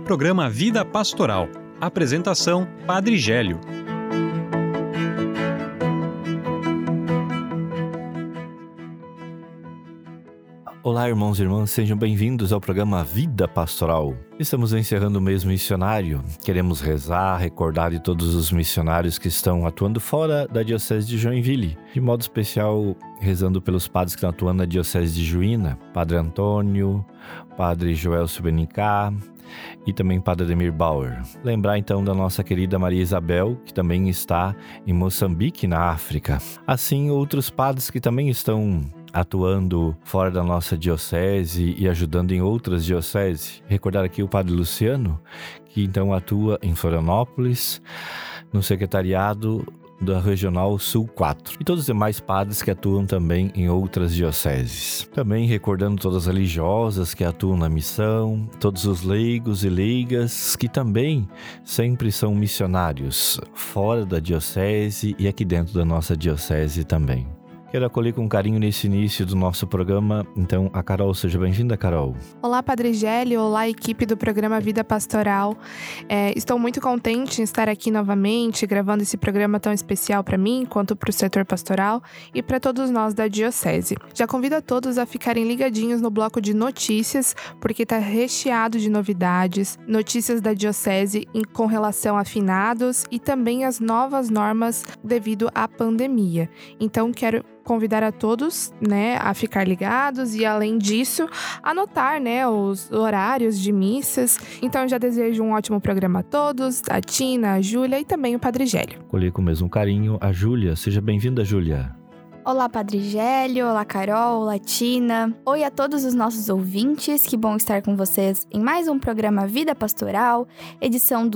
programa Vida Pastoral. Apresentação, Padre Gélio. Olá, irmãos e irmãs, sejam bem-vindos ao programa Vida Pastoral. Estamos encerrando o mês missionário. Queremos rezar, recordar de todos os missionários que estão atuando fora da Diocese de Joinville. De modo especial, rezando pelos padres que estão atuando na Diocese de Juína. Padre Antônio, Padre Joel Subenicá e também Padre Ademir Bauer. Lembrar então da nossa querida Maria Isabel, que também está em Moçambique, na África. Assim, outros padres que também estão atuando fora da nossa diocese e ajudando em outras dioceses. Recordar aqui o Padre Luciano, que então atua em Florianópolis, no secretariado da Regional Sul 4. E todos os demais padres que atuam também em outras dioceses. Também recordando todas as religiosas que atuam na missão, todos os leigos e leigas que também sempre são missionários, fora da diocese e aqui dentro da nossa diocese também. Quero acolher com carinho nesse início do nosso programa, então a Carol, seja bem-vinda, Carol. Olá, Padre Gélio, olá, equipe do programa Vida Pastoral. Estou muito contente em estar aqui novamente, gravando esse programa tão especial para mim, quanto para o setor pastoral e para todos nós da Diocese. Já convido a todos a ficarem ligadinhos no bloco de notícias, porque está recheado de novidades, notícias da Diocese com relação a finados e também as novas normas devido à pandemia. Então, quero convidar a todos, a ficar ligados e, além disso, anotar, os horários de missas. Então, eu já desejo um ótimo programa a todos, a Tina, a Júlia e também o Padre Gélio. Acolher com o mesmo carinho a Júlia. Seja bem-vinda, Júlia. Olá, Padre Gélio, olá, Carol, olá, Tina. Oi a todos os nossos ouvintes, que bom estar com vocês em mais um programa Vida Pastoral, edição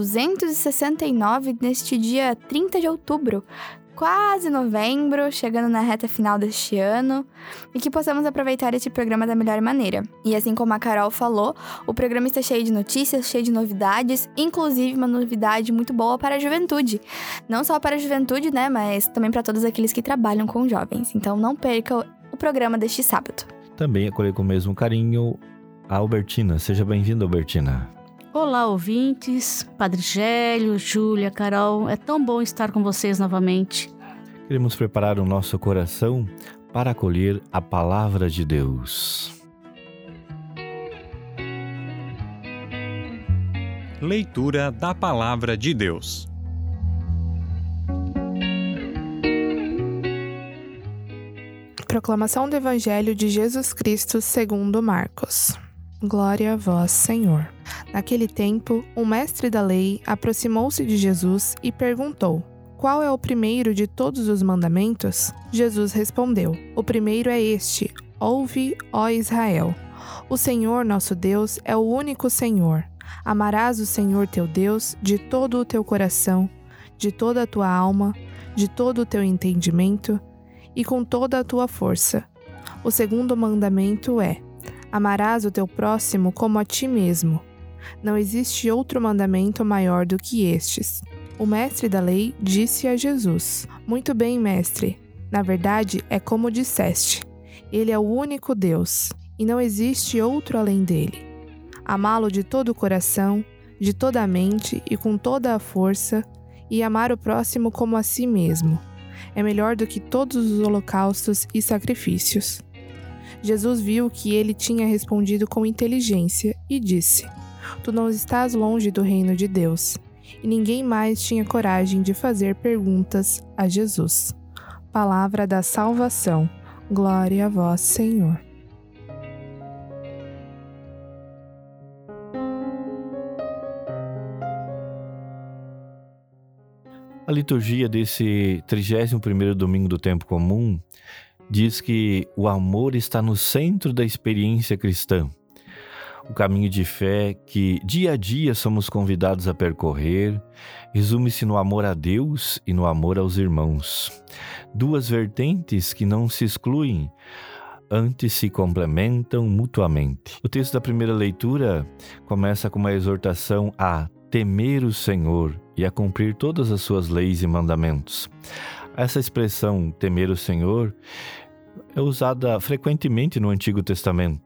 269, neste dia 30 de outubro. Quase novembro, chegando na reta final deste ano, e que possamos aproveitar este programa da melhor maneira. E assim como a Carol falou, o programa está cheio de notícias, cheio de novidades, inclusive uma novidade muito boa para a juventude. Não só para a juventude, mas também para todos aqueles que trabalham com jovens. Então não perca o programa deste sábado. Também acolher com o mesmo carinho a Albertina. Seja bem-vinda, Albertina. Olá, ouvintes, Padre Gélio, Júlia, Carol, é tão bom estar com vocês novamente. Queremos preparar o nosso coração para acolher a Palavra de Deus. Leitura da Palavra de Deus. Proclamação do Evangelho de Jesus Cristo segundo Marcos. Glória a vós, Senhor. Naquele tempo, um mestre da lei aproximou-se de Jesus e perguntou: qual é o primeiro de todos os mandamentos? Jesus respondeu: o primeiro é este: ouve, ó Israel. O Senhor nosso Deus é o único Senhor. Amarás o Senhor teu Deus de todo o teu coração, de toda a tua alma, de todo o teu entendimento e com toda a tua força. O segundo mandamento é: amarás o teu próximo como a ti mesmo. Não existe outro mandamento maior do que estes. O mestre da lei disse a Jesus: muito bem, mestre. Na verdade, é como disseste. Ele é o único Deus, e não existe outro além dele. Amá-lo de todo o coração, de toda a mente e com toda a força, e amar o próximo como a si mesmo. É melhor do que todos os holocaustos e sacrifícios. Jesus viu que ele tinha respondido com inteligência e disse: tu não estás longe do reino de Deus. E ninguém mais tinha coragem de fazer perguntas a Jesus. Palavra da salvação. Glória a vós, Senhor. A liturgia desse 31º domingo do tempo comum diz que o amor está no centro da experiência cristã. O caminho de fé que dia a dia somos convidados a percorrer resume-se no amor a Deus e no amor aos irmãos. Duas vertentes que não se excluem, antes se complementam mutuamente. O texto da primeira leitura começa com uma exortação a temer o Senhor e a cumprir todas as suas leis e mandamentos. Essa expressão, temer o Senhor, é usada frequentemente no Antigo Testamento.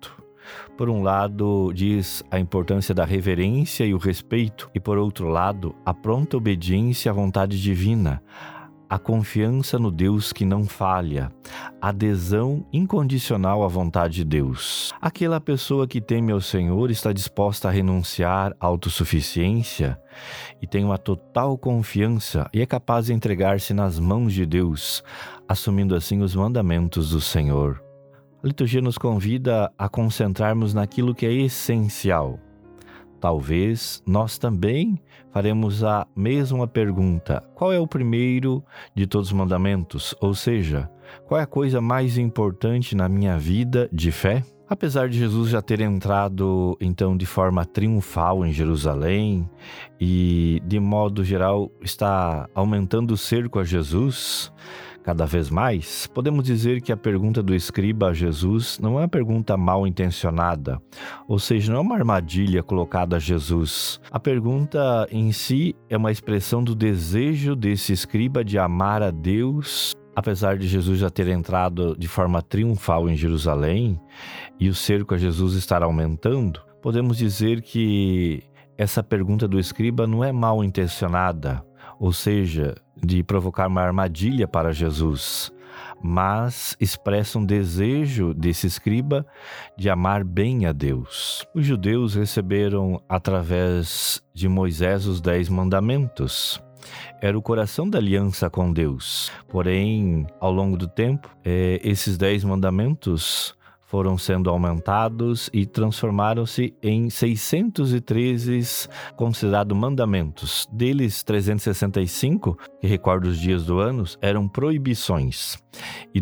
Por um lado, diz a importância da reverência e o respeito, e por outro lado, a pronta obediência à vontade divina, a confiança no Deus que não falha, a adesão incondicional à vontade de Deus. Aquela pessoa que teme ao Senhor está disposta a renunciar à autossuficiência e tem uma total confiança e é capaz de entregar-se nas mãos de Deus, assumindo assim os mandamentos do Senhor. A liturgia nos convida a concentrarmos naquilo que é essencial. Talvez nós também faremos a mesma pergunta: qual é o primeiro de todos os mandamentos? Ou seja, qual é a coisa mais importante na minha vida de fé? Apesar de Jesus já ter entrado, então, de forma triunfal em Jerusalém e, de modo geral, está aumentando o cerco a Jesus cada vez mais, podemos dizer que a pergunta do escriba a Jesus não é uma pergunta mal intencionada, ou seja, não é uma armadilha colocada a Jesus. A pergunta em si é uma expressão do desejo desse escriba de amar a Deus. Apesar de Jesus já ter entrado de forma triunfal em Jerusalém e o cerco a Jesus estar aumentando, podemos dizer que essa pergunta do escriba não é mal intencionada, ou seja, de provocar uma armadilha para Jesus, mas expressa um desejo desse escriba de amar bem a Deus. Os judeus receberam através de Moisés os 10 mandamentos. Era o coração da aliança com Deus. Porém, ao longo do tempo, esses 10 mandamentos foram sendo aumentados e transformaram-se em 613 considerados mandamentos. Deles, 365, que recorda os dias do ano, eram proibições. E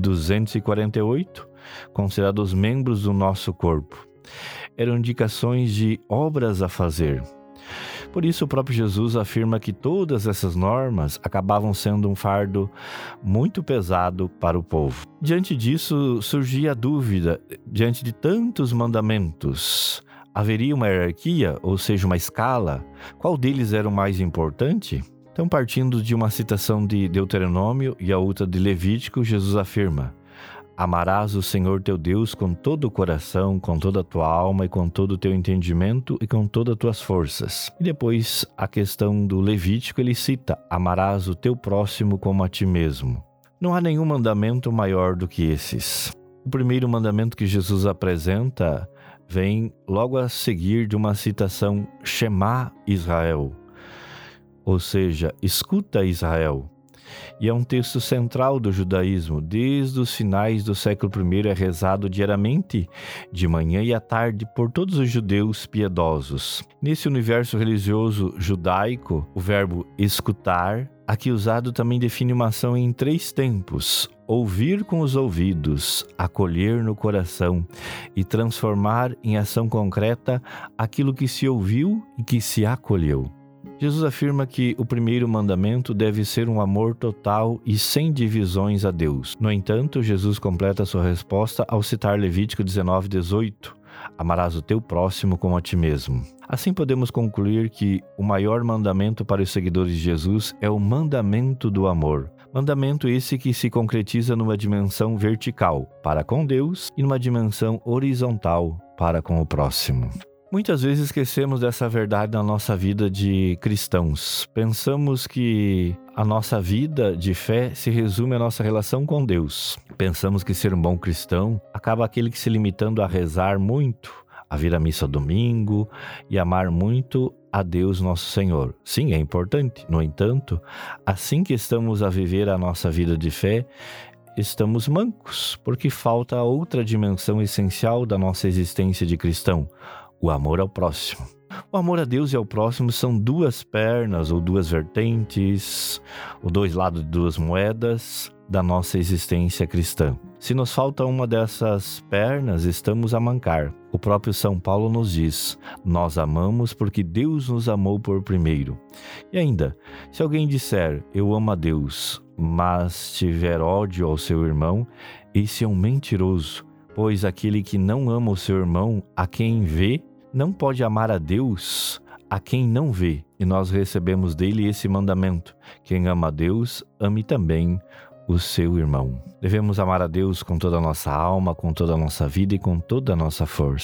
248, considerados membros do nosso corpo. Eram indicações de obras a fazer. Por isso, o próprio Jesus afirma que todas essas normas acabavam sendo um fardo muito pesado para o povo. Diante disso, surgia a dúvida, diante de tantos mandamentos, haveria uma hierarquia, ou seja, uma escala? Qual deles era o mais importante? Então, partindo de uma citação de Deuteronômio e a outra de Levítico, Jesus afirma: amarás o Senhor teu Deus com todo o coração, com toda a tua alma e com todo o teu entendimento e com todas as tuas forças. E depois a questão do Levítico, ele cita: amarás o teu próximo como a ti mesmo. Não há nenhum mandamento maior do que esses. O primeiro mandamento que Jesus apresenta vem logo a seguir de uma citação: Shema Israel, ou seja, escuta Israel. E é um texto central do judaísmo. Desde os finais do século I é rezado diariamente, de manhã e à tarde, por todos os judeus piedosos. Nesse universo religioso judaico, o verbo escutar, aqui usado, também define uma ação em 3 tempos: ouvir com os ouvidos, acolher no coração e transformar em ação concreta aquilo que se ouviu e que se acolheu. Jesus afirma que o primeiro mandamento deve ser um amor total e sem divisões a Deus. No entanto, Jesus completa sua resposta ao citar Levítico 19:18. Amarás o teu próximo como a ti mesmo. Assim podemos concluir que o maior mandamento para os seguidores de Jesus é o mandamento do amor. Mandamento esse que se concretiza numa dimensão vertical para com Deus e numa dimensão horizontal para com o próximo. Muitas vezes esquecemos dessa verdade na nossa vida de cristãos. Pensamos que a nossa vida de fé se resume à nossa relação com Deus. Pensamos que ser um bom cristão acaba aquele que se limitando a rezar muito, a vir à missa domingo e amar muito a Deus nosso Senhor. Sim, é importante. No entanto, assim que estamos a viver a nossa vida de fé, estamos mancos, porque falta outra dimensão essencial da nossa existência de cristão: o amor ao próximo. O amor a Deus e ao próximo são 2 pernas ou 2 vertentes, ou 2 lados de 2 moedas da nossa existência cristã. Se nos falta uma dessas pernas, estamos a mancar. O próprio São Paulo nos diz: nós amamos porque Deus nos amou por primeiro. E ainda, se alguém disser: eu amo a Deus, mas tiver ódio ao seu irmão, esse é um mentiroso. Pois aquele que não ama o seu irmão, a quem vê, não pode amar a Deus, a quem não vê. E nós recebemos dele esse mandamento: quem ama a Deus, ame também o seu irmão. Devemos amar a Deus com toda a nossa alma, com toda a nossa vida e com toda a nossa força.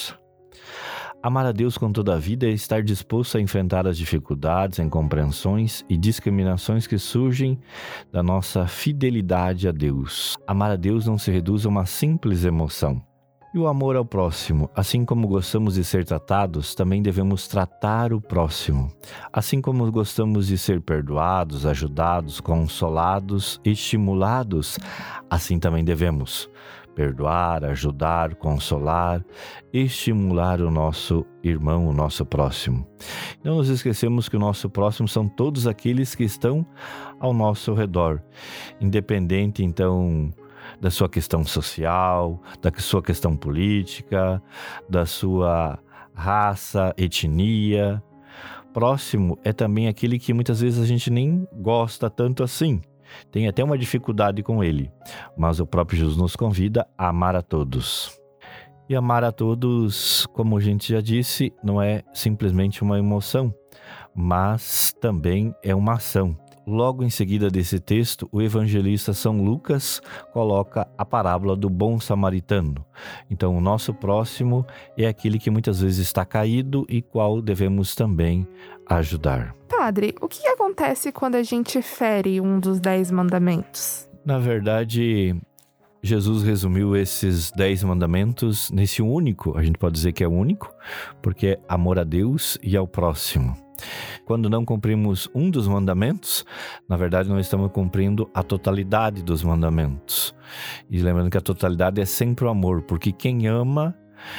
Amar a Deus com toda a vida é estar disposto a enfrentar as dificuldades, incompreensões e discriminações que surgem da nossa fidelidade a Deus. Amar a Deus não se reduz a uma simples emoção. E o amor ao próximo, assim como gostamos de ser tratados, também devemos tratar o próximo. Assim como gostamos de ser perdoados, ajudados, consolados, estimulados, assim também devemos perdoar, ajudar, consolar, estimular o nosso irmão, o nosso próximo. Não nos esquecemos que o nosso próximo são todos aqueles que estão ao nosso redor, independente, então, da sua questão social, da sua questão política, da sua raça, etnia. Próximo é também aquele que muitas vezes a gente nem gosta tanto assim. Tem até uma dificuldade com ele, mas o próprio Jesus nos convida a amar a todos. E amar a todos, como a gente já disse, não é simplesmente uma emoção, mas também é uma ação. Logo em seguida desse texto, o evangelista São Lucas coloca a parábola do bom samaritano. Então, o nosso próximo é aquele que muitas vezes está caído e qual devemos também ajudar. Padre, o que acontece quando a gente fere um dos 10 mandamentos? Na verdade, Jesus resumiu esses 10 mandamentos nesse único, a gente pode dizer que é o único, porque é amor a Deus e ao próximo. Quando não cumprimos um dos mandamentos, na verdade não estamos cumprindo a totalidade dos mandamentos. E lembrando que a totalidade é sempre o amor, porque quem ama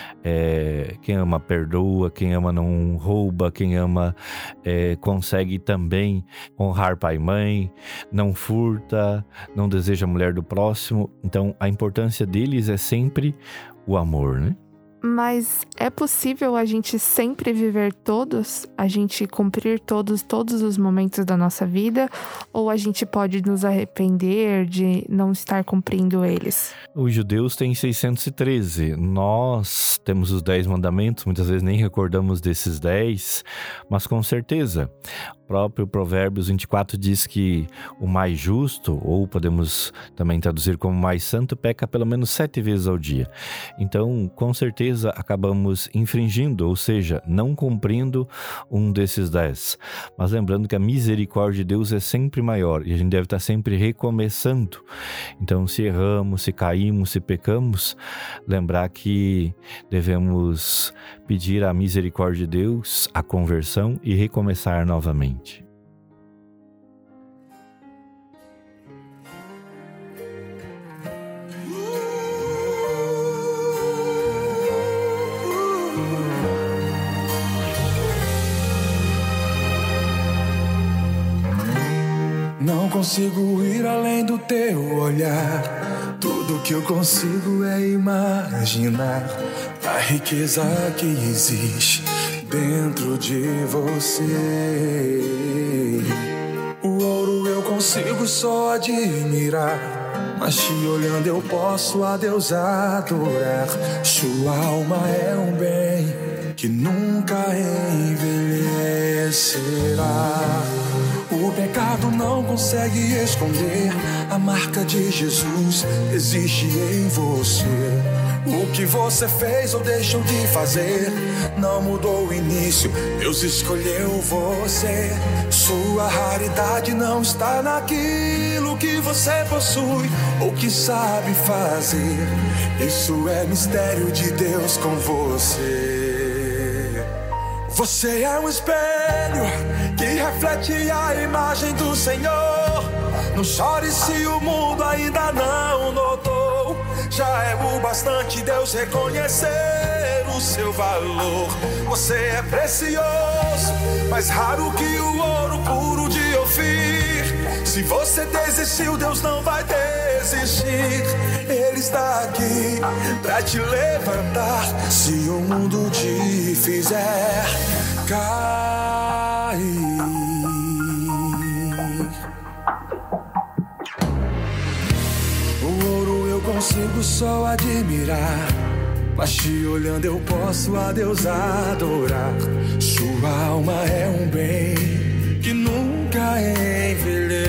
perdoa, quem ama não rouba, quem ama consegue também honrar pai e mãe, não furta, não deseja a mulher do próximo. Então a importância deles é sempre o amor, né? Mas é possível a gente sempre viver todos? A gente cumprir todos os momentos da nossa vida? Ou a gente pode nos arrepender de não estar cumprindo eles? Os judeus têm 613. Nós temos os 10 mandamentos, muitas vezes nem recordamos desses 10, mas com certeza. O próprio Provérbios 24 diz que o mais justo, ou podemos também traduzir como mais santo, peca pelo menos 7 vezes ao dia. Então, com certeza, acabamos infringindo, ou seja, não cumprindo um desses 10. Mas lembrando que a misericórdia de Deus é sempre maior e a gente deve estar sempre recomeçando. Então, se erramos, se caímos, se pecamos, lembrar que devemos pedir a misericórdia de Deus, a conversão e recomeçar novamente. Não consigo ir além do teu olhar. Tudo que eu consigo é imaginar a riqueza que existe dentro de você. O ouro eu consigo só admirar, mas te olhando eu posso a Deus adorar. Sua alma é um bem que nunca envelhecerá. O pecado não consegue esconder a marca de Jesus existe em você. O que você fez ou deixou de fazer não mudou o início, Deus escolheu você. Sua raridade não está naquilo que você possui ou que sabe fazer. Isso é mistério de Deus com você. Você é um espelho que reflete a imagem do Senhor. Não chore se o mundo ainda não notou. Já é o bastante Deus reconhecer o seu valor. Você é precioso, mais raro que o ouro puro de Ofir. Se você desistiu, Deus não vai desistir. Ele está aqui pra te levantar se o mundo te fizer cair. O ouro eu consigo só admirar, mas te olhando eu posso a Deus adorar. Sua alma é um bem que nunca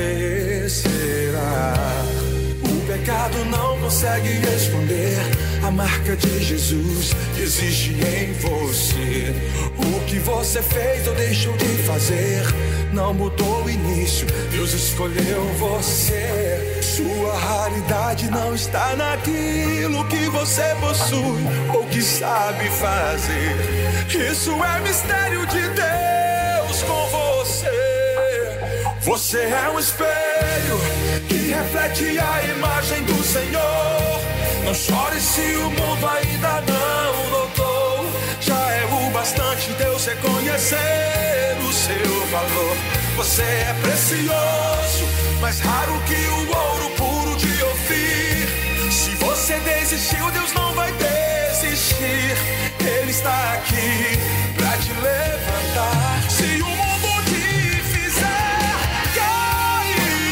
envelhecerá. O pecado não consegue esconder a marca de Jesus existe em você. O que você fez ou deixou de fazer não mudou o início, Deus escolheu você. Sua raridade não está naquilo que você possui ou que sabe fazer. Isso é mistério de Deus com você. Você é um espelho que reflete a imagem do Senhor. Não chore se o mundo ainda não notou. Já é o bastante Deus reconhecer o seu valor. Você é precioso, mais raro que o ouro puro de Ofir. Se você desistiu, Deus não vai desistir. Ele está aqui pra te levantar. Se o mundo te fizer cair,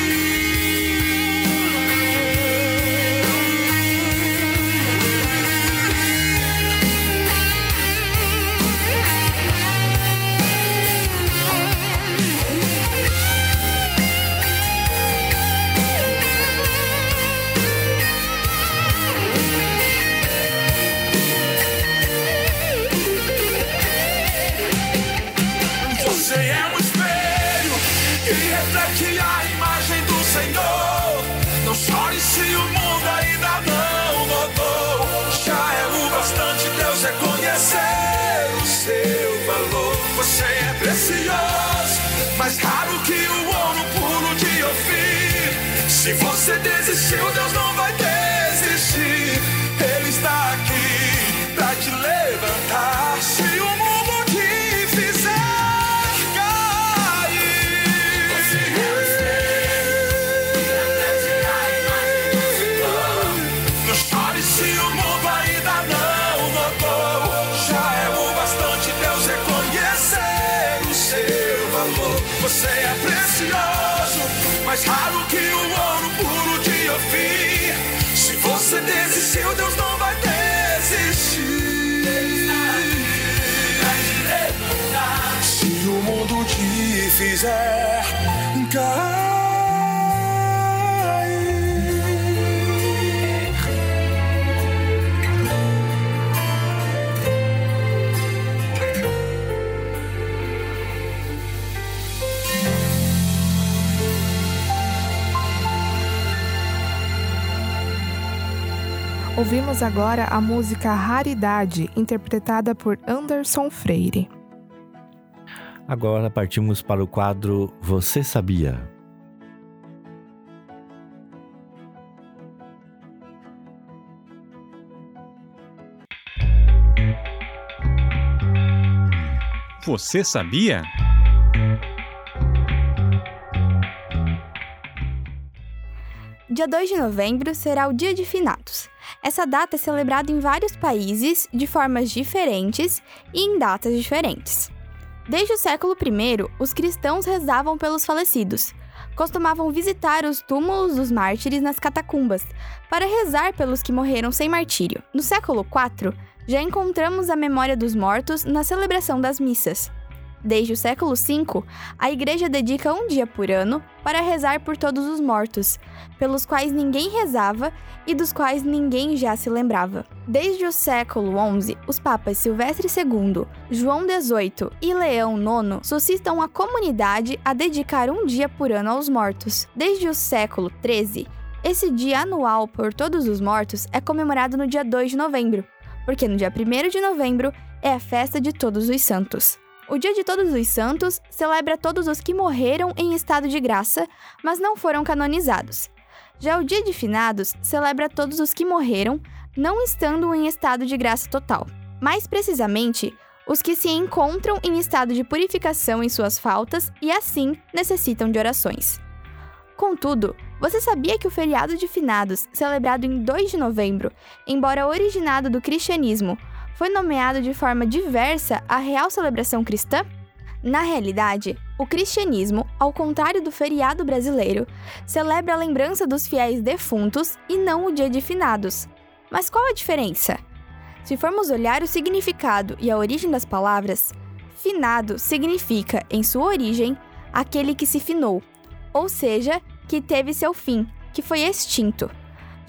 você é um espelho que reflete a imagem do Senhor. Não chore se o mundo ainda não notou. Já é o bastante Deus reconhecer o seu valor. Você é precioso, mais raro que o ouro puro de Ofir. Se você desistiu, Deus não vai desistir. Ele está aqui pra te levantar. Se o mundo te fizer você é precioso, mais raro que o ouro puro de Ofir. Se você desistiu, Deus não vai desistir. Se o mundo te fizer cair. Ouvimos agora a música Raridade, interpretada por Anderson Freire. Agora partimos para o quadro Você Sabia? Você sabia? Dia 2 de novembro será o Dia de Finados. Essa data é celebrada em vários países, de formas diferentes e em datas diferentes. Desde o século I, os cristãos rezavam pelos falecidos. Costumavam visitar os túmulos dos mártires nas catacumbas, para rezar pelos que morreram sem martírio. No século IV, já encontramos a memória dos mortos na celebração das missas. Desde o século V, a Igreja dedica um dia por ano para rezar por todos os mortos, pelos quais ninguém rezava e dos quais ninguém já se lembrava. Desde o século XI, os papas Silvestre II, João XVIII e Leão IX suscitam a comunidade a dedicar um dia por ano aos mortos. Desde o século XIII, esse dia anual por todos os mortos é comemorado no dia 2 de novembro, porque no dia 1º de novembro é a festa de Todos os Santos. O Dia de Todos os Santos celebra todos os que morreram em estado de graça, mas não foram canonizados. Já o Dia de Finados celebra todos os que morreram, não estando em estado de graça total. Mais precisamente, os que se encontram em estado de purificação em suas faltas e, assim, necessitam de orações. Contudo, você sabia que o feriado de Finados, celebrado em 2 de novembro, embora originado do cristianismo, foi nomeado de forma diversa à real celebração cristã? Na realidade, o cristianismo, ao contrário do feriado brasileiro, celebra a lembrança dos fiéis defuntos e não o Dia de Finados. Mas qual a diferença? Se formos olhar o significado e a origem das palavras, finado significa, em sua origem, aquele que se finou, ou seja, que teve seu fim, que foi extinto.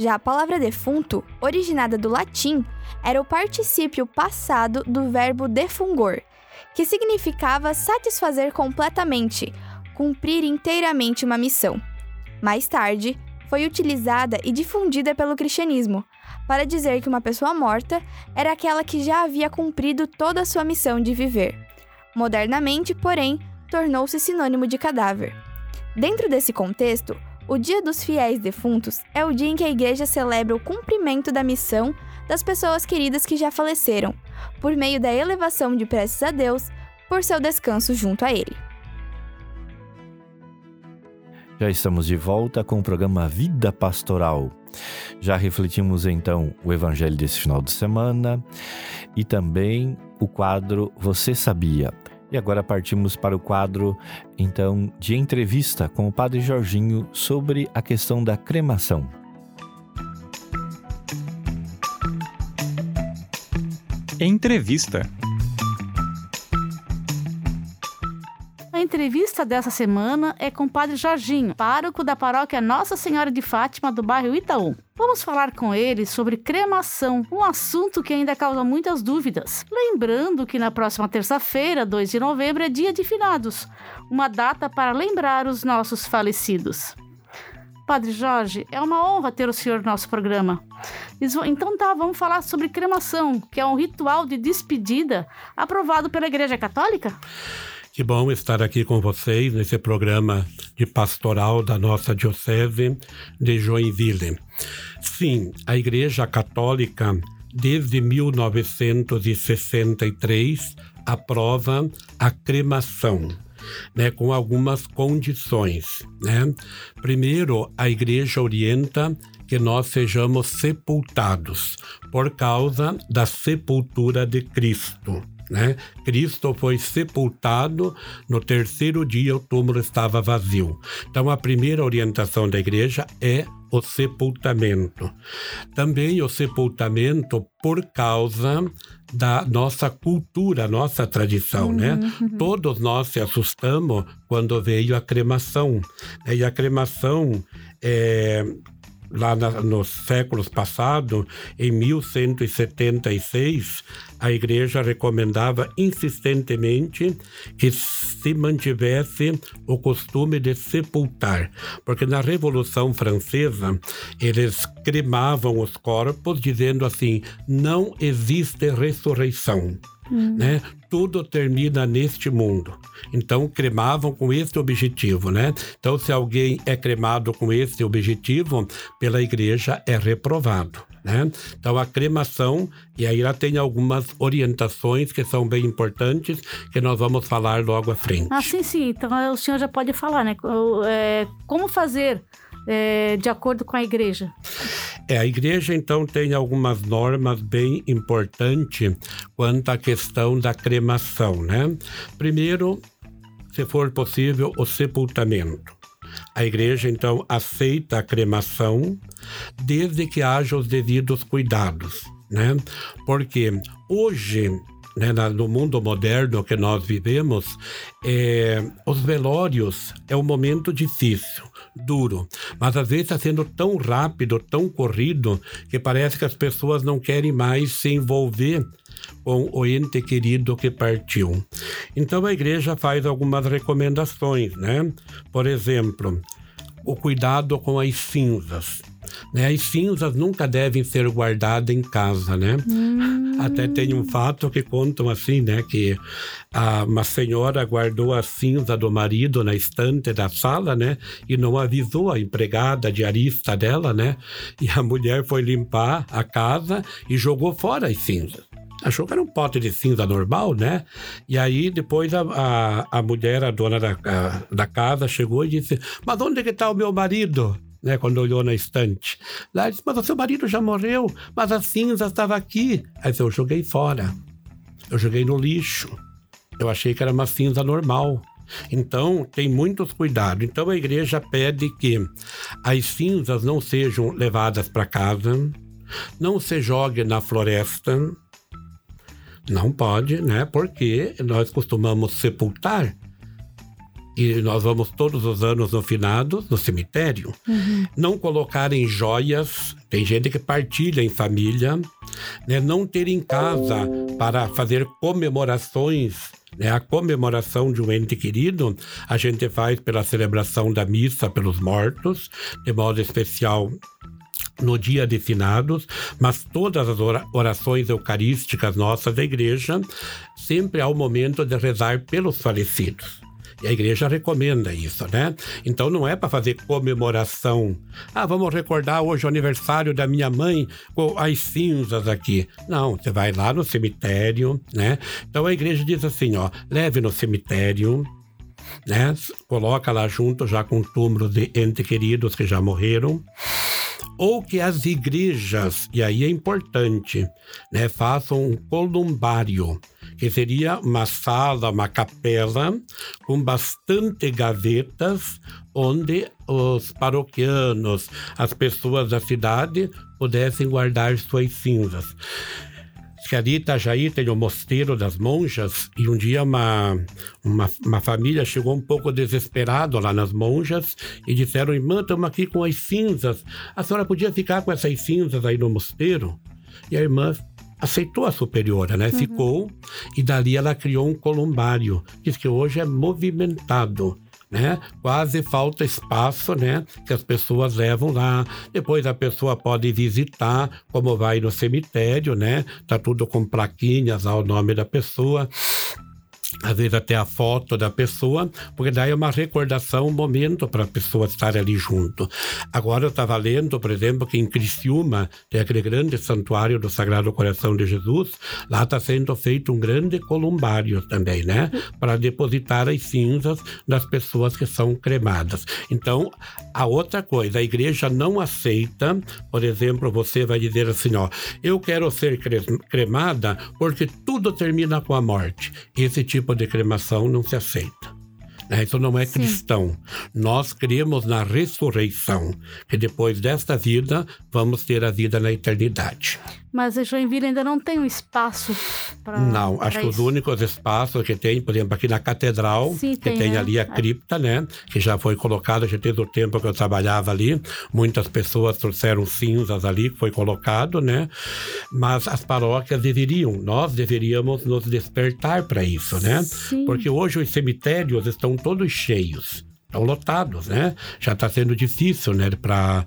Já a palavra defunto, originada do latim, era o particípio passado do verbo defungor, que significava satisfazer completamente, cumprir inteiramente uma missão. Mais tarde, foi utilizada e difundida pelo cristianismo, para dizer que uma pessoa morta era aquela que já havia cumprido toda a sua missão de viver. Modernamente, porém, tornou-se sinônimo de cadáver. Dentro desse contexto, o Dia dos Fiéis Defuntos é o dia em que a Igreja celebra o cumprimento da missão das pessoas queridas que já faleceram, por meio da elevação de preces a Deus por seu descanso junto a Ele. Já estamos de volta com o programa Vida Pastoral. Já refletimos então o evangelho desse final de semana e também o quadro Você Sabia? E agora partimos para o quadro, então, de entrevista com o Padre Jorginho sobre a questão da cremação. Entrevista. A entrevista dessa semana é com o Padre Jorginho, pároco da paróquia Nossa Senhora de Fátima do bairro Itaú. Vamos falar com ele sobre cremação, um assunto que ainda causa muitas dúvidas. Lembrando que na próxima terça-feira, 2 de novembro, é dia de finados, uma data para lembrar os nossos falecidos. Padre Jorge, é uma honra ter o senhor no nosso programa. Então vamos falar sobre cremação, que é um ritual de despedida aprovado pela Igreja Católica? Que bom estar aqui com vocês nesse programa de pastoral da nossa Diocese de Joinville. Sim, a Igreja Católica, desde 1963, aprova a cremação, com algumas condições. Primeiro, a Igreja orienta que nós sejamos sepultados por causa da sepultura de Cristo. Cristo foi sepultado, no terceiro dia o túmulo estava vazio. Então a primeira orientação da igreja é o sepultamento. Também o sepultamento por causa da nossa cultura, nossa tradição, Todos nós se assustamos quando veio a cremação. E a cremação lá nos séculos passados, em 1176, a igreja recomendava insistentemente que se mantivesse o costume de sepultar, porque na Revolução Francesa eles cremavam os corpos dizendo assim, não existe ressurreição. Tudo termina neste mundo. Então, cremavam com esse objetivo, Então, se alguém é cremado com esse objetivo, pela igreja é reprovado, Então, a cremação, e aí ela tem algumas orientações que são bem importantes, que nós vamos falar logo à frente. Sim. Então, o senhor já pode falar, como fazer de acordo com a igreja? A igreja, então, tem algumas normas bem importantes quanto à questão da cremação, Primeiro, se for possível, o sepultamento. A igreja, então, aceita a cremação desde que haja os devidos cuidados, Porque hoje, no mundo moderno que nós vivemos, os velórios é um momento difícil, duro, mas às vezes está sendo tão rápido, tão corrido, que parece que as pessoas não querem mais se envolver com o ente querido que partiu. Então a igreja faz algumas recomendações, Por exemplo, o cuidado com as cinzas. As cinzas nunca devem ser guardadas em casa, Até tem um fato que contam assim, que uma senhora guardou a cinza do marido na estante da sala, e não avisou a empregada diarista dela, E a mulher foi limpar a casa e jogou fora as cinzas. Achou que era um pote de cinza normal, E aí, depois, a mulher, a dona da casa, chegou e disse, mas onde que está o meu marido? Quando olhou na estante. Lá ele disse, mas o seu marido já morreu, mas a cinza estava aqui. Aí eu joguei fora. Eu joguei no lixo. Eu achei que era uma cinza normal. Então, tem muitos cuidados. Então, a igreja pede que as cinzas não sejam levadas para casa, não se jogue na floresta. Não pode, Porque nós costumamos sepultar e nós vamos todos os anos no finados, no cemitério, não colocarem joias, tem gente que partilha em família, né? Não ter em casa para fazer comemorações, né? A comemoração de um ente querido, a gente faz pela celebração da missa pelos mortos, de modo especial no dia de finados, mas todas as orações eucarísticas nossas da igreja, sempre há o momento de rezar pelos falecidos. E a igreja recomenda isso, né? Então não é para fazer comemoração. Vamos recordar hoje o aniversário da minha mãe com as cinzas aqui. Não, você vai lá no cemitério, né? Então a igreja diz assim, leve no cemitério, né? Coloca lá junto já com túmulos de entes queridos que já morreram. Ou que as igrejas, e aí é importante, né, façam um columbário, que seria uma sala, uma capela, com bastante gavetas, onde os paroquianos, as pessoas da cidade, pudessem guardar suas cinzas. Que ali em Itajaí tem o Mosteiro das Monjas, e um dia uma família chegou um pouco desesperado lá nas monjas e disseram: irmã, estamos aqui com as cinzas, a senhora podia ficar com essas cinzas aí no mosteiro? E a irmã aceitou a superiora, né? Ficou, e dali ela criou um columbário. Diz que hoje é movimentado, né? Quase falta espaço, né? Que as pessoas levam lá. Depois a pessoa pode visitar, como vai no cemitério, né? Tá tudo com plaquinhas ao nome da pessoa. Às vezes até a foto da pessoa, porque daí é uma recordação, um momento para a pessoa estar ali junto. Agora eu estava lendo, por exemplo, que em Criciúma tem aquele grande santuário do Sagrado Coração de Jesus. Lá está sendo feito um grande columbário também, né? Para depositar as cinzas das pessoas que são cremadas. Então, a outra coisa, a igreja não aceita, por exemplo, você vai dizer assim, eu quero ser cremada porque tudo termina com a morte. Esse tipo de cremação não se aceita. Isso não é cristão. Nós cremos na ressurreição, que depois desta vida vamos ter a vida na eternidade. Mas a Joinville ainda não tem um espaço para Não, acho que os únicos espaços que tem, por exemplo, aqui na Catedral, que tem ali a cripta, né? Que já foi colocada, já desde o tempo que eu trabalhava ali. Muitas pessoas trouxeram cinzas ali, que foi colocado, né? Mas as paróquias nós deveríamos nos despertar para isso, né? Sim. Porque hoje os cemitérios estão todos cheios, estão lotados, né? Já está sendo difícil, né? Para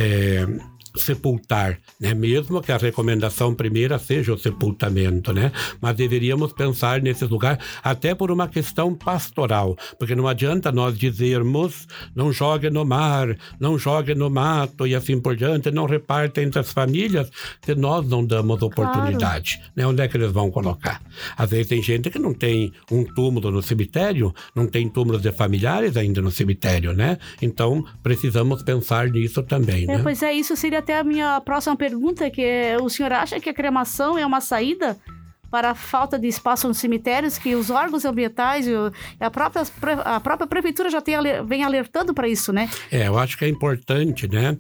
sepultar, né? Mesmo que a recomendação primeira seja o sepultamento, né? Mas deveríamos pensar nesses lugares, até por uma questão pastoral, porque não adianta nós dizermos não jogue no mar, não jogue no mato e assim por diante, não reparta entre as famílias, se nós não damos oportunidade, né? Onde é que eles vão colocar? Às vezes tem gente que não tem um túmulo no cemitério, não tem túmulos de familiares ainda no cemitério, né? Então precisamos pensar nisso também, né? Pois é, isso seria até a minha próxima pergunta, que é, o senhor acha que a cremação é uma saída para a falta de espaço nos cemitérios, que os órgãos ambientais e a própria prefeitura já vem alertando para isso, né? Eu acho que é importante, né?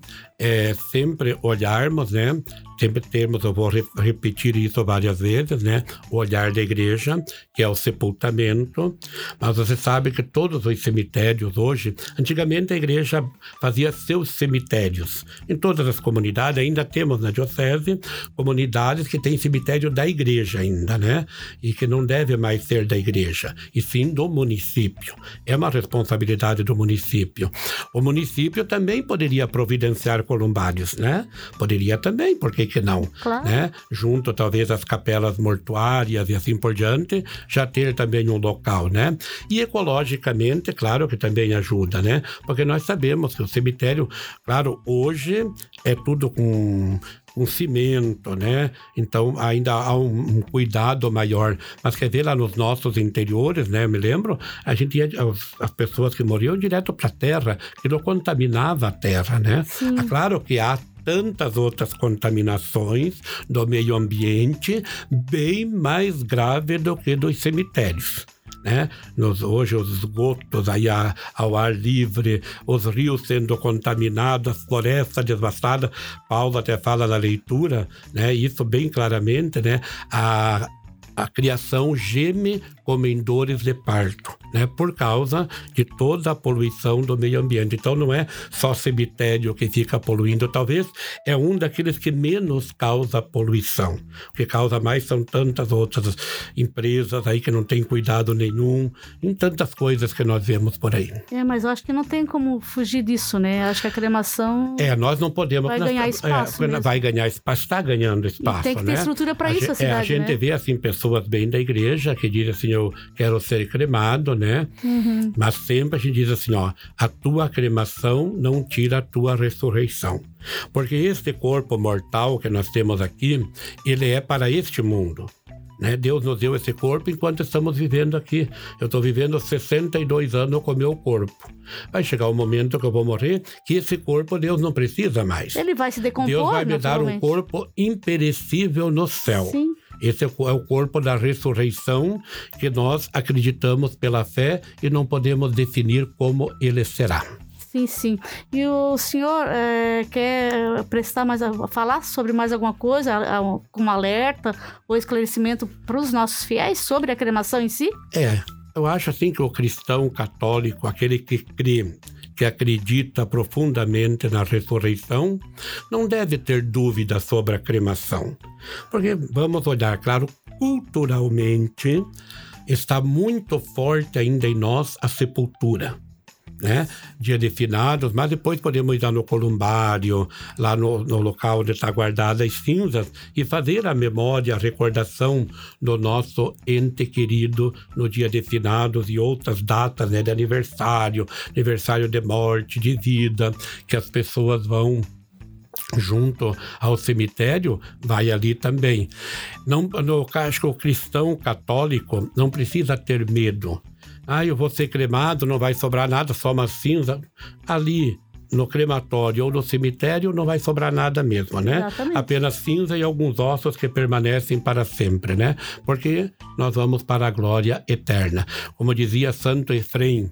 Sempre olharmos, né? Sempre temos, eu vou repetir isso várias vezes, né? O olhar da igreja, que é o sepultamento. Mas você sabe que todos os cemitérios hoje, antigamente a igreja fazia seus cemitérios. Em todas as comunidades, ainda temos na diocese, comunidades que têm cemitério da igreja ainda, né? E que não deve mais ser da igreja, e sim do município. É uma responsabilidade do município. O município também poderia providenciar columbários, né? Poderia também, porque que não, claro, né? Junto talvez às capelas mortuárias e assim por diante, já ter também um local, né? E ecologicamente, claro que também ajuda, né? Porque nós sabemos que o cemitério, claro, hoje é tudo com cimento, né? Então ainda há um cuidado maior. Mas quer ver, lá nos nossos interiores, né? Eu me lembro, a gente ia, as pessoas que morriam direto para a terra, que não contaminava a terra, né? Sim. Claro que há tantas outras contaminações do meio ambiente, bem mais grave do que dos cemitérios, né? Hoje os esgotos aí ao ar livre, os rios sendo contaminados, as florestas devastadas. Paulo até fala na leitura, né? Isso bem claramente, né? a criação geme como em dores de parto, né? Por causa de toda a poluição do meio ambiente. Então não é só cemitério que fica poluindo, talvez é um daqueles que menos causa poluição. O que causa mais são tantas outras empresas aí que não têm cuidado nenhum, em tantas coisas que nós vemos por aí. Mas eu acho que não tem como fugir disso, né? Acho que a cremação nós não podemos... vai ganhar espaço mesmo. Vai ganhar espaço, está ganhando espaço, e tem que ter estrutura para isso, a cidade, a gente vê, assim, pessoas bem da igreja que dizem assim, eu quero ser cremado, né? Mas sempre a gente diz assim, a tua cremação não tira a tua ressurreição. Porque este corpo mortal que nós temos aqui, ele é para este mundo. Né? Deus nos deu esse corpo enquanto estamos vivendo aqui. Eu estou vivendo 62 anos com o meu corpo. Vai chegar um momento que eu vou morrer, que esse corpo Deus não precisa mais. Ele vai se decompor, Deus vai me dar um corpo imperecível no céu. Sim. Esse é o corpo da ressurreição que nós acreditamos pela fé e não podemos definir como ele será. Sim. E o senhor quer falar sobre mais alguma coisa, um alerta ou esclarecimento para os nossos fiéis sobre a cremação em si? Eu acho assim que o cristão católico, aquele que crê, que acredita profundamente na ressurreição, não deve ter dúvida sobre a cremação. Porque, vamos olhar, claro, culturalmente está muito forte ainda em nós a sepultura. Né? Dia de finados, mas depois podemos ir lá no columbário, lá no local onde está guardadas as cinzas e fazer a memória, a recordação do nosso ente querido no dia de finados e outras datas, né? De aniversário de morte, de vida, que as pessoas vão junto ao cemitério, vai ali também. Acho que o cristão católico não precisa ter medo. Eu vou ser cremado, não vai sobrar nada, só uma cinza. Ali, no crematório ou no cemitério, não vai sobrar nada mesmo, né? Exatamente. Apenas cinza e alguns ossos que permanecem para sempre, né? Porque nós vamos para a glória eterna. Como dizia Santo Efrem,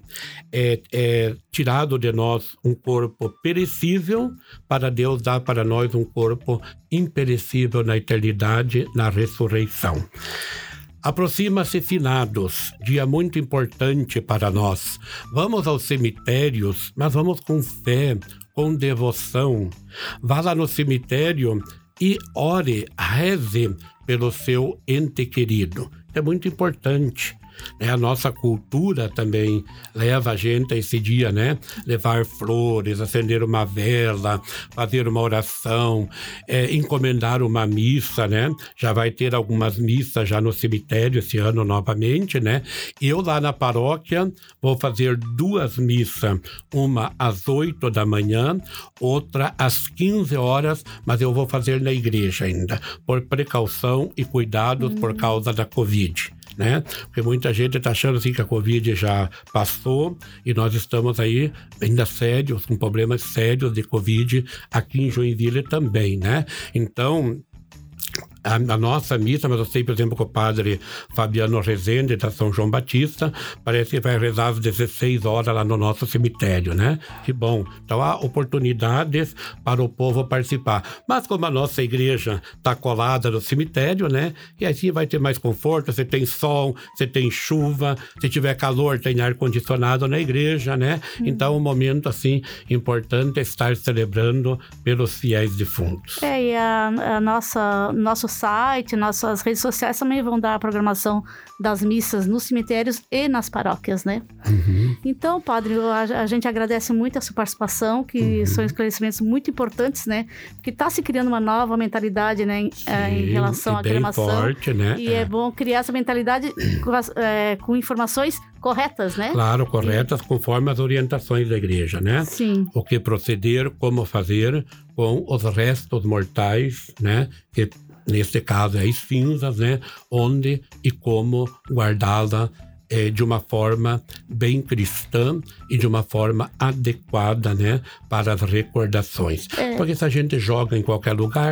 é tirado de nós um corpo perecível para Deus dar para nós um corpo imperecível na eternidade, na ressurreição. Aproxima-se finados, dia muito importante para nós. Vamos aos cemitérios, mas vamos com fé, com devoção. Vá lá no cemitério e ore, reze pelo seu ente querido. É muito importante. A nossa cultura também leva a gente a esse dia, né? Levar flores, acender uma vela, fazer uma oração, encomendar uma missa, né? Já vai ter algumas missas já no cemitério esse ano novamente, né? Eu lá na paróquia vou fazer 2 missas, uma às 8 da manhã, outra às 15 horas, mas eu vou fazer na igreja ainda, por precaução e cuidados por causa da Covid. Né? Porque muita gente está achando assim que a Covid já passou e nós estamos aí ainda sérios, com problemas sérios de Covid aqui em Joinville também, né? Então, a nossa missa, mas eu sei, por exemplo, que o padre Fabiano Rezende, da São João Batista, parece que vai rezar às 16 horas lá no nosso cemitério, né? Que bom. Então, há oportunidades para o povo participar. Mas como a nossa igreja está colada no cemitério, né? E assim vai ter mais conforto, você tem sol, você tem chuva, se tiver calor, tem ar-condicionado na igreja, né? Então, um momento, assim, importante é estar celebrando pelos fiéis defuntos. E nosso site, nossas redes sociais também vão dar a programação das missas nos cemitérios e nas paróquias, né? Então, padre, a gente agradece muito a sua participação, que são esclarecimentos muito importantes, né? Que está se criando uma nova mentalidade, né? Em relação à cremação. Forte, né? E é bom criar essa mentalidade com informações corretas, né? Claro, corretas, conforme as orientações da igreja, né? Sim. O que proceder, como fazer com os restos mortais, né? Que neste caso, as cinzas, né? Onde e como guardá-la de uma forma bem cristã e de uma forma adequada, né? Para as recordações. Porque se a gente joga em qualquer lugar,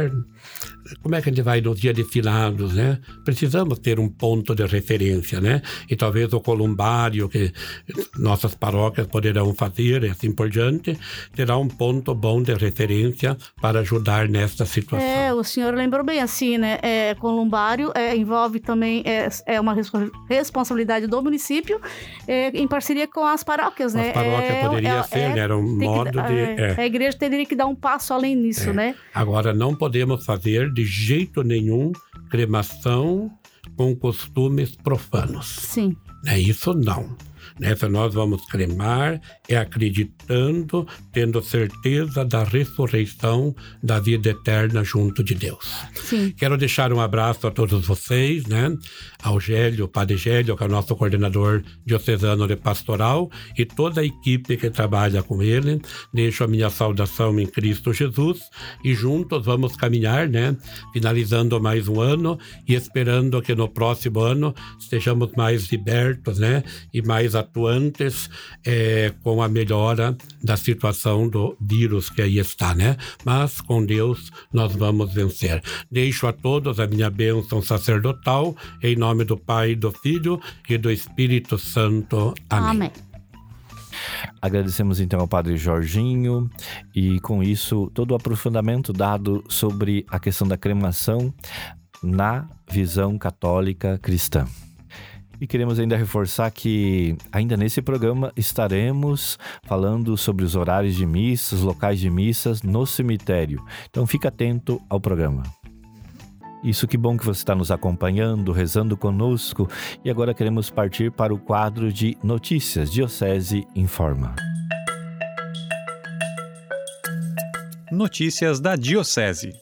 como é que a gente vai no dia de finados, né? Precisamos ter um ponto de referência, né? E talvez o columbário que nossas paróquias poderão fazer e assim por diante, terá um ponto bom de referência para ajudar nesta situação. O senhor lembrou bem assim, né? Columbário envolve também, uma responsabilidade do município, em parceria com as paróquias, né? As paróquias poderia ser, né? Era um modo de... A igreja teria que dar um passo além nisso, né? Agora, não podemos fazer de jeito nenhum cremação com costumes profanos. Sim. Isso não. Nessa nós vamos cremar acreditando, tendo certeza da ressurreição da vida eterna junto de Deus. Sim. Quero deixar um abraço a todos vocês, né? Ao Gélio, Padre Gélio, que é o nosso coordenador diocesano de pastoral, e toda a equipe que trabalha com ele. Deixo a minha saudação em Cristo Jesus e juntos vamos caminhar, né? Finalizando mais um ano e esperando que no próximo ano estejamos mais libertos, né? E mais atuantes com a melhora da situação do vírus que aí está, né? Mas com Deus nós vamos vencer. Deixo a todos a minha bênção sacerdotal, em nome do Pai, do Filho e do Espírito Santo. Amém. Amém. Agradecemos então ao Padre Jorginho e com isso todo o aprofundamento dado sobre a questão da cremação na visão católica cristã. E queremos ainda reforçar que, ainda nesse programa, estaremos falando sobre os horários de missas, locais de missas no cemitério. Então, fica atento ao programa. Isso, que bom que você está nos acompanhando, rezando conosco. E agora queremos partir para o quadro de Notícias Diocese Informa. Notícias da Diocese.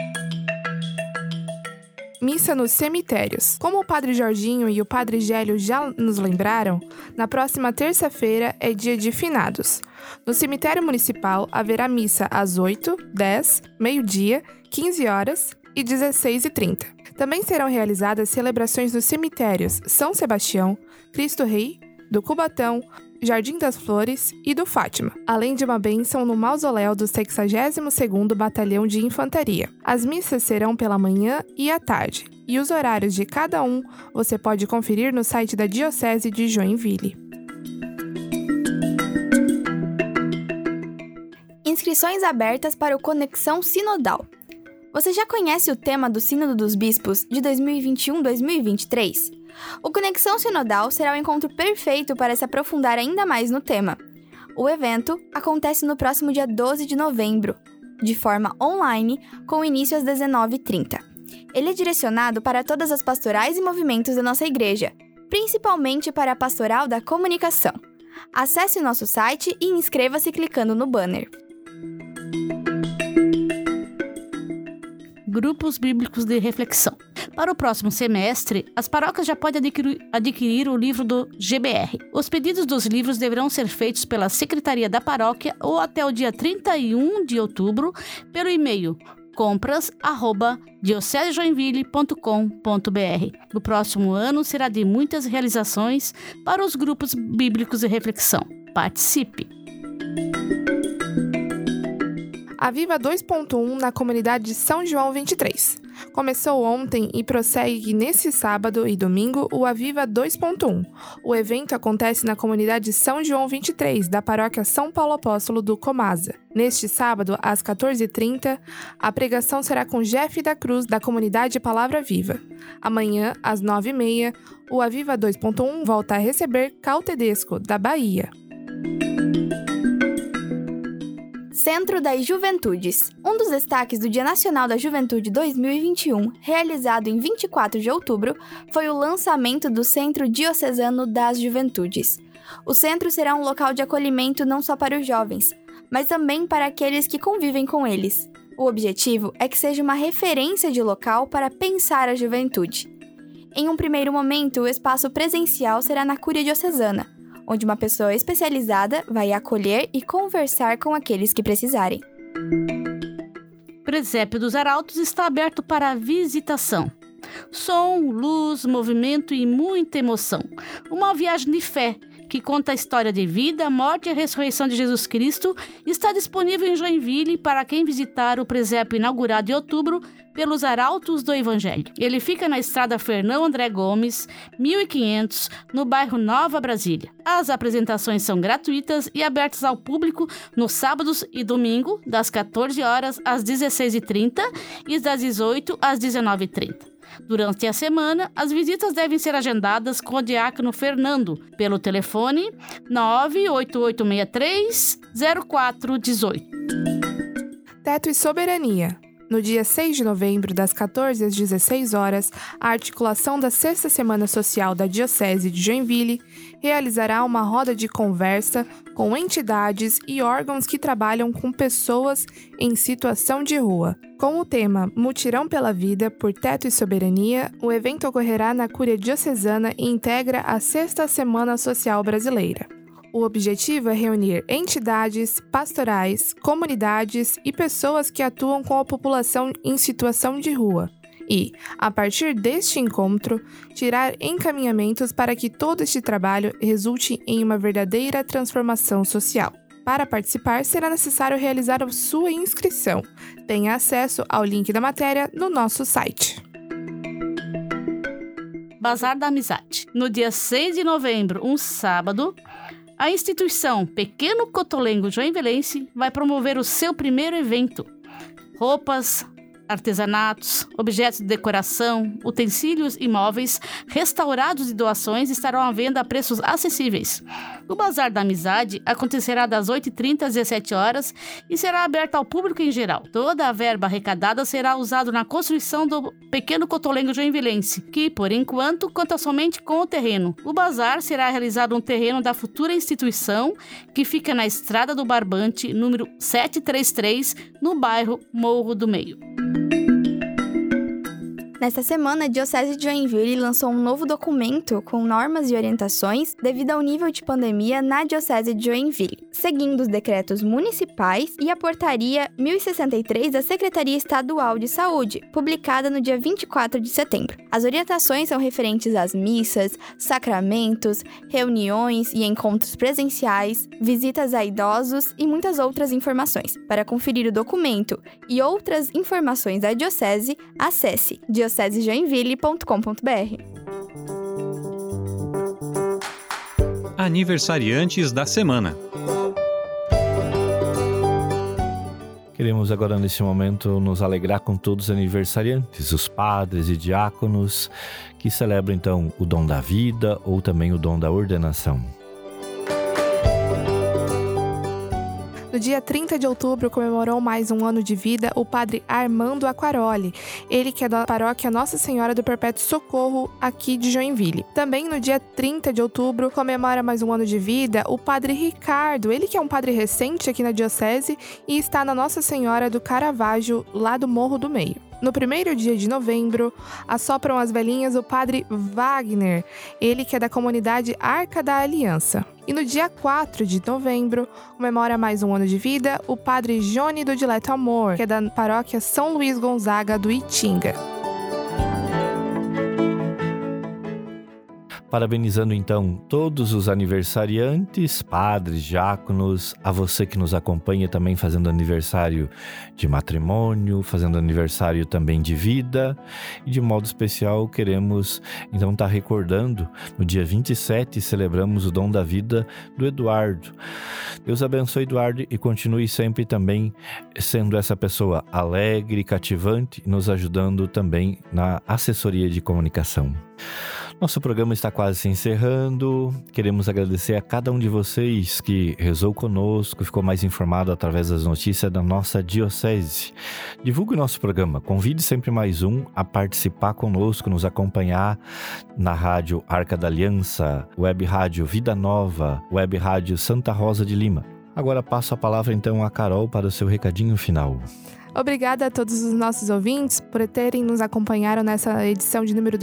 Missa nos cemitérios. Como o Padre Jorginho e o Padre Gélio já nos lembraram, na próxima terça-feira é dia de finados. No cemitério municipal haverá missa às 8, 10, meio-dia, 15 horas e 16h30. Também serão realizadas celebrações nos cemitérios São Sebastião, Cristo Rei, do Cubatão, Jardim das Flores e do Fátima, além de uma bênção no mausoléu do 62º Batalhão de Infantaria. As missas serão pela manhã e à tarde, e os horários de cada um você pode conferir no site da Diocese de Joinville. Inscrições abertas para o Conexão Sinodal. Você já conhece o tema do Sínodo dos Bispos de 2021-2023? O Conexão Sinodal será o encontro perfeito para se aprofundar ainda mais no tema. O evento acontece no próximo dia 12 de novembro, de forma online, com início às 19h30. Ele é direcionado para todas as pastorais e movimentos da nossa igreja, principalmente para a Pastoral da Comunicação. Acesse o nosso site e inscreva-se clicando no banner. Grupos bíblicos de reflexão. Para o próximo semestre, as paróquias já podem adquirir o livro do GBR. Os pedidos dos livros deverão ser feitos pela Secretaria da Paróquia ou até o dia 31 de outubro pelo e-mail compras@diocesejoinville.com.br. O próximo ano será de muitas realizações para os grupos bíblicos de reflexão. Participe! A Viva 2.1 na comunidade São João 23. Começou ontem e prossegue nesse sábado e domingo o Aviva 2.1. O evento acontece na comunidade São João 23, da paróquia São Paulo Apóstolo do Comasa. Neste sábado, às 14h30, a pregação será com Jeff da Cruz, da comunidade Palavra Viva. Amanhã, às 9h30, o Aviva 2.1 volta a receber Cal Tedesco, da Bahia. Centro das Juventudes. Um dos destaques do Dia Nacional da Juventude 2021, realizado em 24 de outubro, foi o lançamento do Centro Diocesano das Juventudes. O centro será um local de acolhimento não só para os jovens, mas também para aqueles que convivem com eles. O objetivo é que seja uma referência de local para pensar a juventude. Em um primeiro momento, o espaço presencial será na Cúria Diocesana, onde uma pessoa especializada vai acolher e conversar com aqueles que precisarem. Presépio dos Arautos está aberto para visitação. Som, luz, movimento e muita emoção. Uma viagem de fé que conta a história de vida, morte e ressurreição de Jesus Cristo, está disponível em Joinville para quem visitar o presépio inaugurado em outubro pelos Arautos do Evangelho. Ele fica na estrada Fernão André Gomes, 1500, no bairro Nova Brasília. As apresentações são gratuitas e abertas ao público nos sábados e domingo, das 14 horas às 16h30 e das 18 às 19h30. Durante a semana, as visitas devem ser agendadas com o diácono Fernando pelo telefone 98863-0418. Teto e Soberania. No dia 6 de novembro, das 14 às 16 horas, a articulação da Sexta Semana Social da Diocese de Joinville realizará uma roda de conversa com entidades e órgãos que trabalham com pessoas em situação de rua. Com o tema Mutirão pela Vida, por Teto e Soberania, o evento ocorrerá na Cúria Diocesana e integra a Sexta Semana Social Brasileira. O objetivo é reunir entidades, pastorais, comunidades e pessoas que atuam com a população em situação de rua e, a partir deste encontro, tirar encaminhamentos para que todo este trabalho resulte em uma verdadeira transformação social. Para participar, será necessário realizar a sua inscrição. Tenha acesso ao link da matéria no nosso site. Bazar da Amizade. No dia 6 de novembro, um sábado, a instituição Pequeno Cotolengo Joinvilense vai promover o seu primeiro evento. Roupas, artesanatos, objetos de decoração, utensílios e móveis restaurados e doações estarão à venda a preços acessíveis. O Bazar da Amizade acontecerá das 8h30 às 17 horas e será aberto ao público em geral. Toda a verba arrecadada será usada na construção do Pequeno Cotolengo Joinvilense, que, por enquanto, conta somente com o terreno. O bazar será realizado no terreno da futura instituição, que fica na Estrada do Barbante, número 733, no bairro Morro do Meio. Nesta semana, a Diocese de Joinville lançou um novo documento com normas e orientações devido ao nível de pandemia na Diocese de Joinville, seguindo os decretos municipais e a portaria 1063 da Secretaria Estadual de Saúde, publicada no dia 24 de setembro. As orientações são referentes às missas, sacramentos, reuniões e encontros presenciais, visitas a idosos e muitas outras informações. Para conferir o documento e outras informações da Diocese, acesse diocesejoinville.com.br. Aniversariantes da semana. Queremos agora, nesse momento, nos alegrar com todos os aniversariantes, os padres e diáconos, que celebram, então, o dom da vida ou também o dom da ordenação. No dia 30 de outubro, comemorou mais um ano de vida o padre Armando Aquaroli, ele que é da paróquia Nossa Senhora do Perpétuo Socorro, aqui de Joinville. Também no dia 30 de outubro, comemora mais um ano de vida o padre Ricardo, ele que é um padre recente aqui na Diocese e está na Nossa Senhora do Caravaggio, lá do Morro do Meio. No primeiro dia de novembro, assopram as velhinhas o padre Wagner, ele que é da comunidade Arca da Aliança. E no dia 4 de novembro, comemora mais um ano de vida o padre Johnny do Dileto Amor, que é da paróquia São Luís Gonzaga do Itinga. Parabenizando, então, todos os aniversariantes, padres, diáconos, a você que nos acompanha também fazendo aniversário de matrimônio, fazendo aniversário também de vida. E de modo especial, queremos, então, estar recordando, no dia 27, celebramos o dom da vida do Eduardo. Deus abençoe Eduardo e continue sempre também sendo essa pessoa alegre, cativante, nos ajudando também na assessoria de comunicação. Nosso programa está quase se encerrando. Queremos agradecer a cada um de vocês que rezou conosco, ficou mais informado através das notícias da nossa diocese. Divulgue o nosso programa, convide sempre mais um a participar conosco, nos acompanhar na rádio Arca da Aliança, web rádio Vida Nova, web rádio Santa Rosa de Lima. Agora passo a palavra então a Carol para o seu recadinho final. Obrigada a todos os nossos ouvintes por terem nos acompanhado nessa edição de número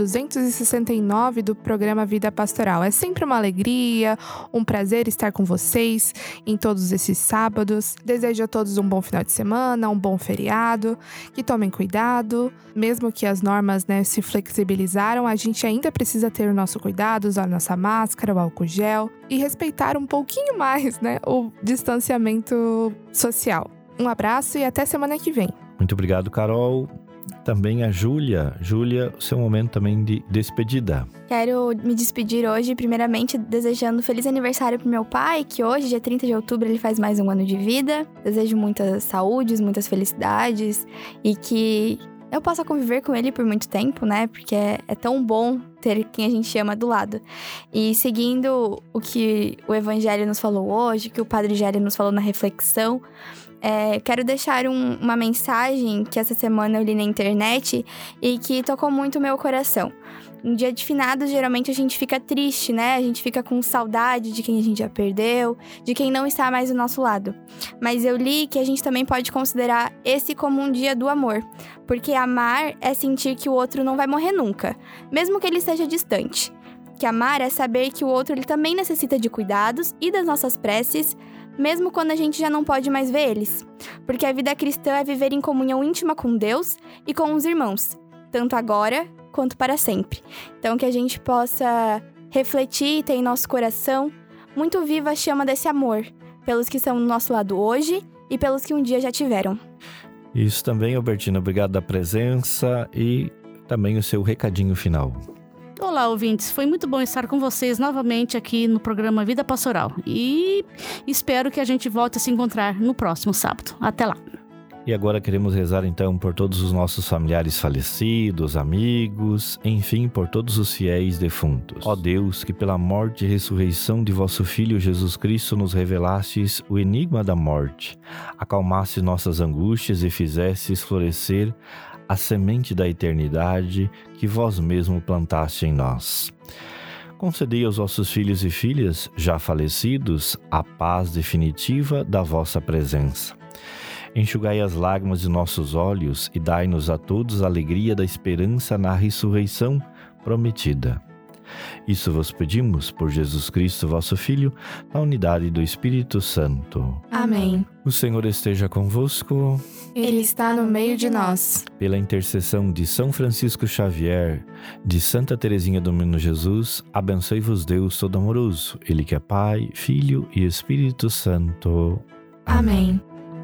269 do programa Vida Pastoral. É sempre uma alegria, um prazer estar com vocês em todos esses sábados. Desejo a todos um bom final de semana, um bom feriado, que tomem cuidado. Mesmo que as normas, se flexibilizaram, a gente ainda precisa ter o nosso cuidado, usar a nossa máscara, o álcool gel e respeitar um pouquinho mais, o distanciamento social. Um abraço e até semana que vem. Muito obrigado, Carol. Também a Júlia. Júlia, seu momento também de despedida. Quero me despedir hoje, primeiramente, desejando feliz aniversário pro meu pai, que hoje, dia 30 de outubro, ele faz mais um ano de vida. Desejo muitas saúdes, muitas felicidades e que eu possa conviver com ele por muito tempo, porque é tão bom ter quem a gente ama do lado. E seguindo o que o Evangelho nos falou hoje, que o Padre Gélio nos falou na reflexão, quero deixar uma mensagem que essa semana eu li na internet e que tocou muito o meu coração. No dia de finados, geralmente a gente fica triste, A gente fica com saudade de quem a gente já perdeu, de quem não está mais do nosso lado. Mas eu li que a gente também pode considerar esse como um dia do amor, porque amar é sentir que o outro não vai morrer nunca, mesmo que ele esteja distante. Que amar é saber que o outro ele também necessita de cuidados e das nossas preces, mesmo quando a gente já não pode mais ver eles. Porque a vida cristã é viver em comunhão íntima com Deus e com os irmãos, tanto agora quanto para sempre. Então que a gente possa refletir e ter em nosso coração muito viva a chama desse amor, pelos que estão no nosso lado hoje e pelos que um dia já tiveram. Isso também, Albertina. Obrigado da presença e também o seu recadinho final. Olá, ouvintes. Foi muito bom estar com vocês novamente aqui no programa Vida Pastoral. E espero que a gente volte a se encontrar no próximo sábado. Até lá. E agora queremos rezar então por todos os nossos familiares falecidos, amigos, enfim, por todos os fiéis defuntos. Ó Deus, que pela morte e ressurreição de vosso Filho Jesus Cristo nos revelastes o enigma da morte, acalmastes nossas angústias e fizestes florescer a semente da eternidade que vós mesmo plantaste em nós. Concedei aos vossos filhos e filhas, já falecidos, a paz definitiva da vossa presença. Enxugai as lágrimas de nossos olhos e dai-nos a todos a alegria da esperança na ressurreição prometida. Isso vos pedimos por Jesus Cristo, vosso Filho, na unidade do Espírito Santo. Amém. O Senhor esteja convosco. Ele está no meio de nós. Pela intercessão de São Francisco Xavier, de Santa Teresinha do Menino Jesus, abençoe-vos Deus Todo-Amoroso, Ele que é Pai, Filho e Espírito Santo. Amém.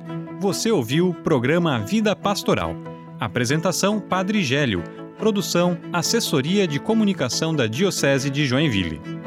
Você ouviu o programa Vida Pastoral. Apresentação Padre Gélio. Produção Assessoria de Comunicação da Diocese de Joinville.